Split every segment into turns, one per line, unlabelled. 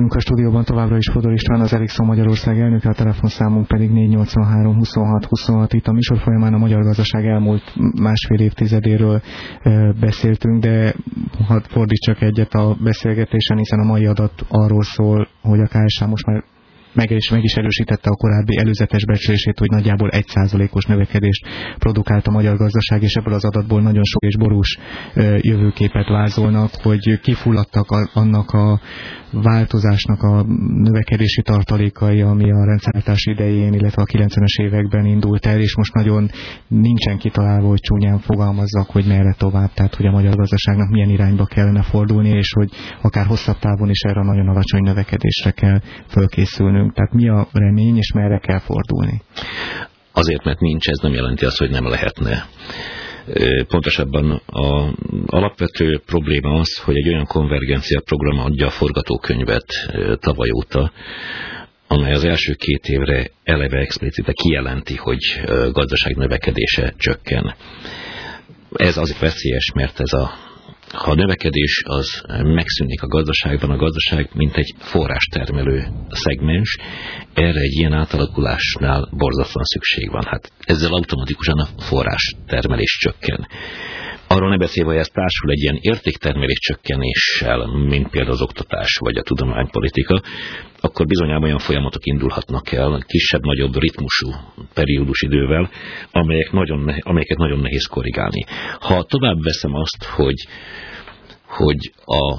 Velünk a stúdióban továbbra is Fodor István, az Ericsson Magyarország elnöke, a telefonszámunk pedig 483 26 26. Itt a műsor folyamán a magyar gazdaság elmúlt másfél évtizedéről beszéltünk, de hadd fordítsak egyet a beszélgetésen, hiszen a mai adat arról szól, hogy a KSH most már meg is erősítette a korábbi előzetes becslését, hogy nagyjából 1%-os növekedést produkált a magyar gazdaság, és ebből az adatból nagyon sok és borús jövőképet vázolnak, hogy kifulladtak annak a változásnak a növekedési tartalékai, ami a rendszerváltás idején, illetve a 90-es években indult el, és most nagyon nincsen kitalálva, hogy csúnyán fogalmazzak, hogy merre tovább, tehát hogy a magyar gazdaságnak milyen irányba kellene fordulni, és hogy akár hosszabb távon is erre a nagyon alacsony növekedésre kell fölkészülnünk. Tehát mi a remény, és merre kell fordulni?
Azért, mert nincs, ez nem jelenti azt, hogy nem lehetne. Pontosabban az alapvető probléma az, hogy egy olyan konvergencia program adja a forgatókönyvet tavaly óta, amely az első 2 évre eleve explicite kijelenti, hogy gazdaság növekedése csökken. Ez azért veszélyes, mert ha a növekedés az megszűnik a gazdaság mint egy forrástermelő szegmens, erre egy ilyen átalakulásnál borzasztóan szükség van. Hát ezzel automatikusan a forrástermelés csökken. Arról ne beszélve, hogy ez társul egy ilyen értéktermelés csökkenéssel, mint például az oktatás vagy a tudománypolitika, akkor bizonyában olyan folyamatok indulhatnak el kisebb-nagyobb ritmusú periódusidővel, amelyeket nagyon nehéz korrigálni. Ha tovább veszem azt, hogy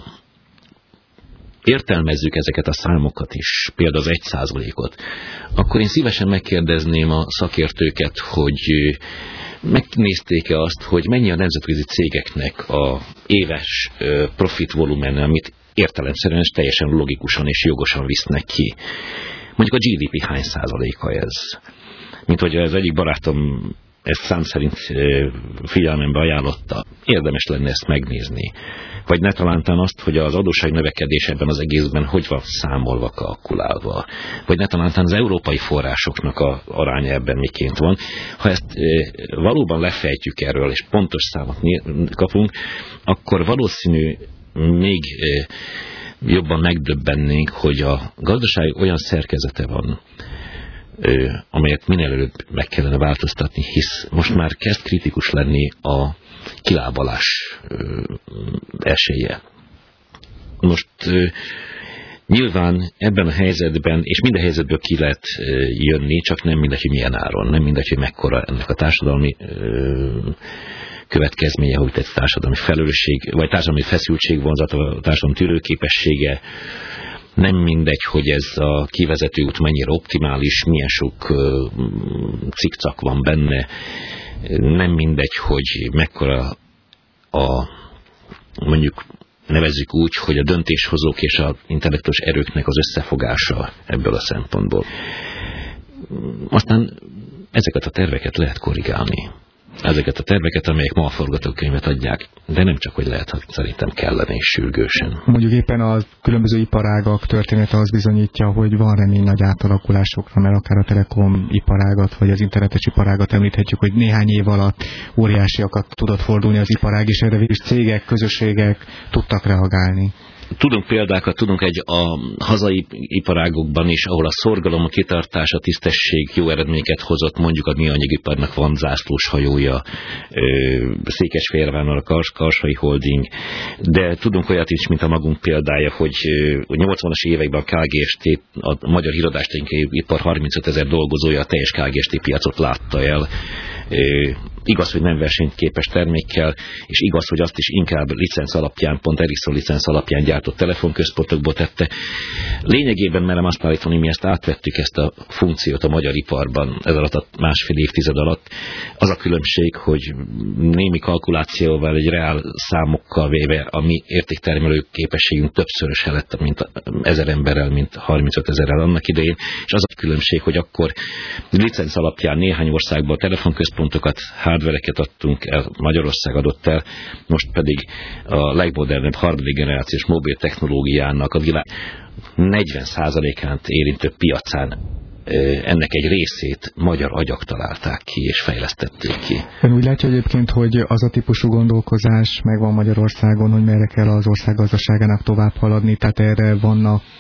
értelmezzük ezeket a számokat is, például az 1%-ot, akkor én szívesen megkérdezném a szakértőket, hogy megnézték-e azt, hogy mennyi a nemzetközi cégeknek a éves profit volumene, amit értelemszerűen és teljesen logikusan és jogosan visznek ki. Mondjuk a GDP hány százaléka ez? Mint hogy az egyik barátom ezt szám szerint figyelmembe ajánlotta. Érdemes lenne ezt megnézni. Vagy ne talántán azt, hogy az adósság növekedés ebben az egészben hogy van számolva, kalkulálva. Vagy ne talántán az európai forrásoknak a aránya ebben miként van. Ha ezt valóban lefejtjük erről, és pontos számot kapunk, akkor valószínű még jobban megdöbbennénk, hogy a gazdaság olyan szerkezete van, amelyet minél előbb meg kellene változtatni, hisz most már kezd kritikus lenni a kilábalás esélye. Most nyilván ebben a helyzetben, és minden helyzetből ki lehet jönni, csak nem mindegy, hogy milyen áron, nem mindegy, hogy mekkora ennek a társadalmi következménye, hogy egy társadalmi felelősség, vagy társadalmi feszültségvonzat, a társadalmi tűrőképessége. Nem mindegy, hogy ez a kivezető út mennyire optimális, milyen sok cikcak van benne. Nem mindegy, hogy mekkora mondjuk nevezzük úgy, hogy a döntéshozók és az intellektuális erőknek az összefogása ebből a szempontból. Aztán ezeket a terveket lehet korrigálni. Ezeket a terveket, amelyek ma a forgatókönyvet adják, de nem csak, hogy lehet, hogy szerintem kellene és sürgősen.
Mondjuk éppen a különböző iparágak története az bizonyítja, hogy van remény nagy átalakulásokra, mert akár a telekom iparágat, vagy az internetes iparágat említhetjük, hogy néhány év alatt óriásiakat tudott fordulni az iparág, és erre is cégek, közösségek tudtak reagálni.
Tudunk példákat, a hazai iparágokban is, ahol a szorgalom, a kitartás, a tisztesség jó eredményeket hozott, mondjuk a műanyagiparnak van zászlós hajója, Székesfehérváron a Karsai Holding, de tudunk olyat is, mint a magunk példája, hogy a 80-as években a KGST, a magyar híradástechnikai 35 000 dolgozója a teljes KGST piacot látta el. Igaz, hogy nem versenyképes termékkel, és igaz, hogy azt is inkább licenc alapján, pont Ericsson licenc alapján gyártott telefonközpontokból tette. Lényegében merem azt állítani, mi ezt átvettük, ezt a funkciót a magyar iparban ez alatt a másfél évtized alatt. Az a különbség, hogy némi kalkulációval, egy reál számokkal véve a mi értéktermelő képességünk többszörös lett, mint 1000 emberrel, mint 35 000-rel annak idején, és az a különbség, hogy akkor licenc alapján néhány országban telefonközpontokat, hardvereket adtunk el, Magyarország adott el, most pedig a legmodernebb harmadik generációs mobil technológiának a világ 40%-át érintő piacán ennek egy részét magyar agyak találták ki és fejlesztették ki.
Ön úgy látja egyébként, hogy az a típusú gondolkozás megvan Magyarországon, hogy merre kell az ország gazdaságának tovább haladni, tehát erre vannak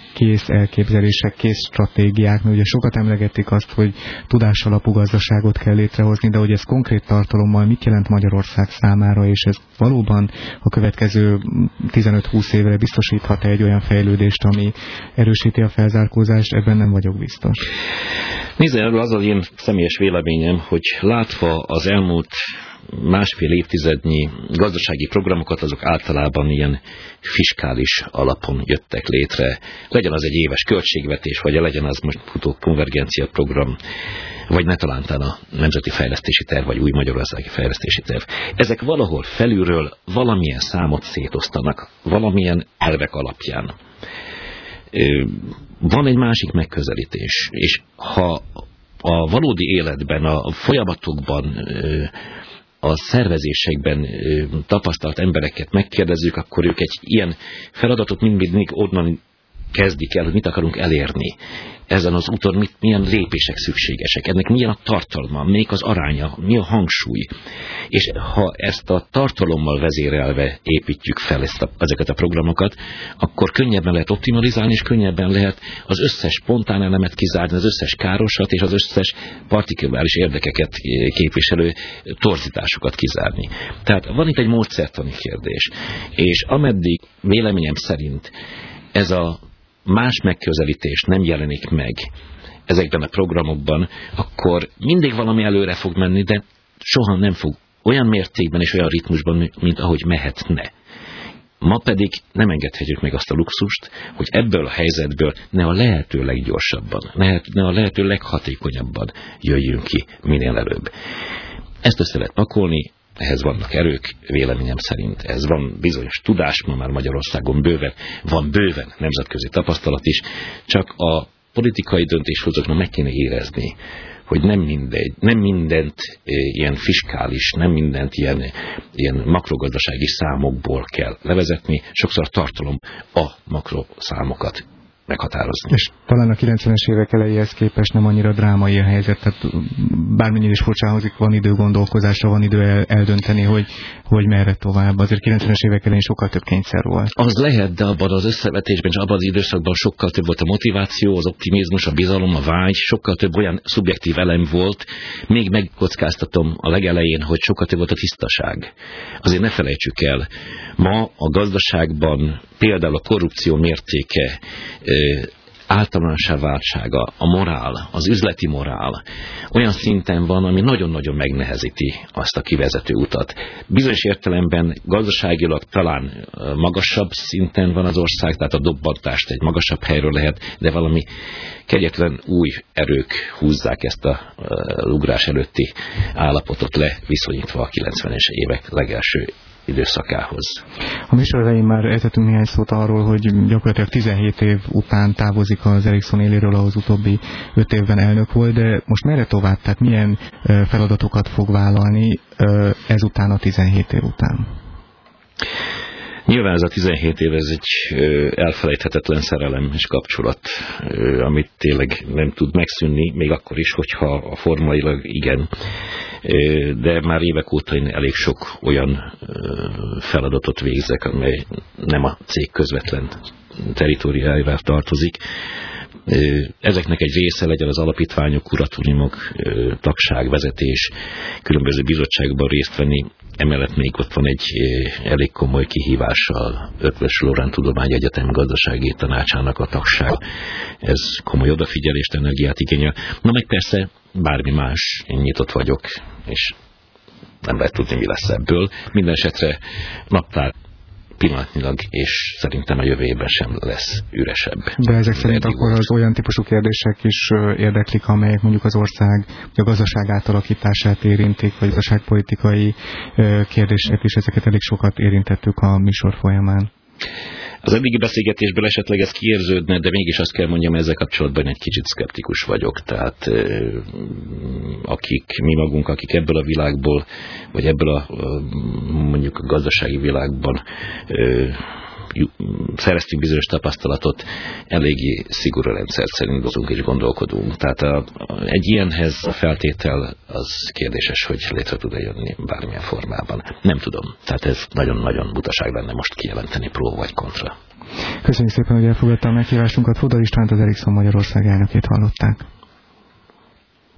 kész elképzelések, kész stratégiák, mert ugye sokat emlegetik azt, hogy tudásalapú gazdaságot kell létrehozni, de hogy ez konkrét tartalommal mit jelent Magyarország számára, és ez valóban a következő 15-20 évre biztosíthat egy olyan fejlődést, ami erősíti a felzárkózást, ebben nem vagyok biztos.
Nézd, erről az az én személyes véleményem, hogy látva az elmúlt másfél évtizednyi gazdasági programokat, azok általában ilyen fiskális alapon jöttek létre. Legyen az egy éves költségvetés, vagy legyen az most futó konvergencia program, vagy ne talántán a Nemzeti Fejlesztési Terv, vagy Új Magyarországi Fejlesztési Terv. Ezek valahol felülről valamilyen számot szétosztanak, valamilyen elvek alapján. Van egy másik megközelítés, és ha a valódi életben, a folyamatokban, a szervezésekben tapasztalt embereket megkérdezzük, akkor ők egy ilyen feladatot mindig onnan kezdik el, hogy mit akarunk elérni. Ezen az úton milyen lépések szükségesek, ennek milyen a tartalma, melyik az aránya, mi a hangsúly. És ha ezt a tartalommal vezérelve építjük fel ezeket a programokat, akkor könnyebben lehet optimalizálni, és könnyebben lehet az összes spontán elemet kizárni, az összes károsat és az összes partikuláris érdekeket képviselő torzításokat kizárni. Tehát van itt egy módszertani kérdés. És ameddig véleményem szerint ez a más megközelítés nem jelenik meg ezekben a programokban, akkor mindig valami előre fog menni, de soha nem fog olyan mértékben és olyan ritmusban, mint ahogy mehetne. Ma pedig nem engedhetjük meg azt a luxust, hogy ebből a helyzetből ne a lehető leggyorsabban, ne a lehető leghatékonyabban jöjjünk ki minél előbb. Ezt össze lehet pakolni, ehhez vannak erők, véleményem szerint. Ez van bizonyos tudás, ma már Magyarországon van bőven nemzetközi tapasztalat is, csak a politikai döntéshozóknak meg kéne érezni, hogy nem mindent ilyen fiskális, nem mindent ilyen makrogazdasági számokból kell levezetni, sokszor tartalom a makroszámokat meghatározni.
És talán a 90-es évek elejéhez képest nem annyira drámai a helyzet, tehát bármennyire is furcsán hangzik, van idő gondolkozásra, van idő eldönteni, hogy merre tovább. Azért 90-es évek elején sokkal több kényszer volt.
Az lehet, de abban az összevetésben és abban az időszakban sokkal több volt a motiváció, az optimizmus, a bizalom, a vágy, sokkal több olyan szubjektív elem volt. Még megkockáztatom a legelején, hogy sokkal több volt a tisztaság. Azért ne felejtsük el, ma a gazdaságban például a korrupció mértéke, általánossá váltsága, a morál, az üzleti morál olyan szinten van, ami nagyon-nagyon megnehezíti azt a kivezető utat. Bizonyos értelemben gazdaságilag talán magasabb szinten van az ország, tehát a dobbantást egy magasabb helyről lehet, de valami kegyetlen új erők húzzák ezt a ugrás előtti állapotot le, viszonyítva a 90-es évek legelső időszakához.
A műsor elején már ejtettünk néhány szót arról, hogy gyakorlatilag 17 év után távozik az Ericsson éléről, ahhoz utóbbi 5 évben elnök volt, de most merre tovább? Tehát milyen feladatokat fog vállalni ezután a 17 év után?
Nyilván ez a 17 év, ez egy elfelejthetetlen szerelem és kapcsolat, amit tényleg nem tud megszűnni, még akkor is, hogyha formailag igen. De már évek óta én elég sok olyan feladatot végzek, amely nem a cég közvetlen territóriájára tartozik. Ezeknek egy része legyen az alapítványok, kuratóriumok, tagság, vezetés, különböző bizottságban részt venni. Emellett még ott van egy elég komoly kihívással, Eötvös Loránd Tudományegyetem gazdasági tanácsának a tagság. Ez komoly odafigyelést, energiát igényel. Na meg persze bármi más, én nyitott vagyok, és nem lehet tudni, mi lesz ebből. Minden esetre naptár pillanatnyilag, és szerintem a jövő évben sem lesz üresebb.
De ezek szerint akkor az olyan típusú kérdések is érdeklik, amelyek mondjuk az ország, a gazdaság átalakítását érintik, vagy gazdaságpolitikai kérdések is, ezeket elég sokat érintettük a műsor folyamán.
Az eddigi beszélgetésből esetleg ez kiérződne, de mégis azt kell mondjam, ezzel kapcsolatban egy kicsit szkeptikus vagyok. Tehát mi magunk, akik ebből a világból, vagy ebből a mondjuk a gazdasági világban szereztünk bizonyos tapasztalatot, eléggé szigorú rendszer szerint dolgozunk és gondolkodunk. Tehát egy ilyenhez a feltétel az kérdéses, hogy létre tud-e jönni bármilyen formában. Nem tudom. Tehát ez nagyon-nagyon butaság lenne most kijelenteni pró vagy kontra.
Köszönjük szépen, hogy elfogadta a meghívásunkat. Fodor Istvánt, az Ericsson Magyarország elnökét hallották.